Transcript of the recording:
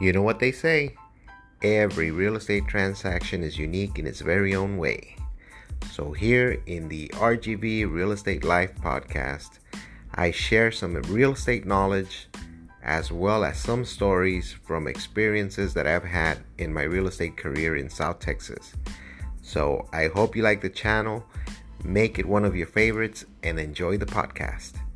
You know what they say? Every real estate transaction is unique in its very own way. So, here in the RGV Real Estate Life podcast, I share some real estate knowledge as well as some stories from experiences that I've had in my real estate career in South Texas. So, I hope you like the channel, make it one of your favorites, and enjoy the podcast.